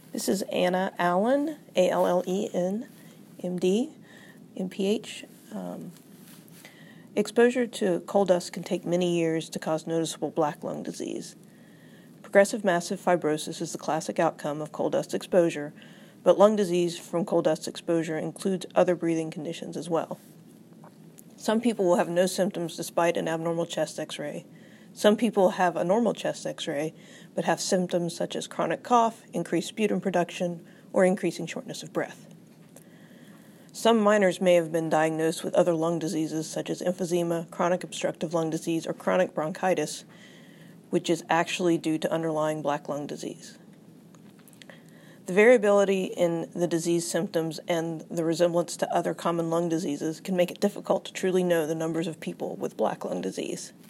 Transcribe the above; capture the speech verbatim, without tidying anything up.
This is Anna Allen, A L L E N, M D, M P H. Um, exposure to coal dust can take many years to cause noticeable black lung disease. Progressive massive fibrosis is the classic outcome of coal dust exposure, but lung disease from coal dust exposure includes other breathing conditions as well. Some people will have no symptoms despite an abnormal chest X-ray. Some people have a normal chest X-ray, but have symptoms such as chronic cough, increased sputum production, or increasing shortness of breath. Some minors may have been diagnosed with other lung diseases such as emphysema, chronic obstructive lung disease, or chronic bronchitis, which is actually due to underlying black lung disease. The variability in the disease symptoms and the resemblance to other common lung diseases can make it difficult to truly know the numbers of people with black lung disease.